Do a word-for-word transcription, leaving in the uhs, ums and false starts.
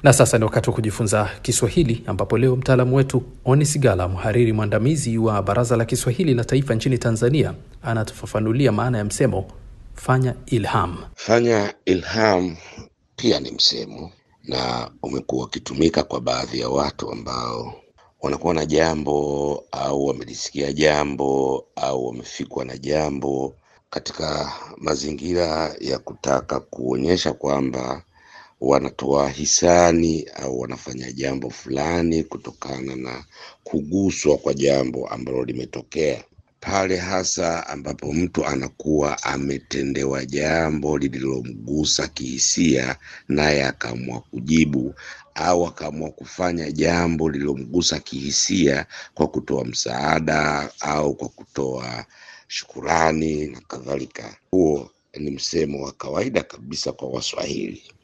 Na sasa ni wakati wa kujifunza Kiswahili, ambapo leo mtaalamu wetu Oni Sigala, mhariri mwandamizi wa Baraza la Kiswahili la Taifa nchini Tanzania, anatufafanulia maana ya msemo fanya ilham. Fanya ilham pia ni msemo na umekuwa ukitumika kwa baadhi ya watu ambao wanakuwa na jambo au wamelisikia jambo au wamefikwa na jambo katika mazingira ya kutaka kuonyesha kwamba wanatoa hisani au wanafanya jambo fulani kutokana na kuguswa kwa jambo ambalo limetokea. Pale hasa ambapo mtu anakuwa ametendewa jambo lililomgusa kihisia, naye akaamua kujibu au akaamua kufanya jambo lililomgusa kihisia kwa kutoa msaada au kwa kutoa shukurani na kadhalika. Huo ni msemo wa kawaida kabisa kwa Waswahili.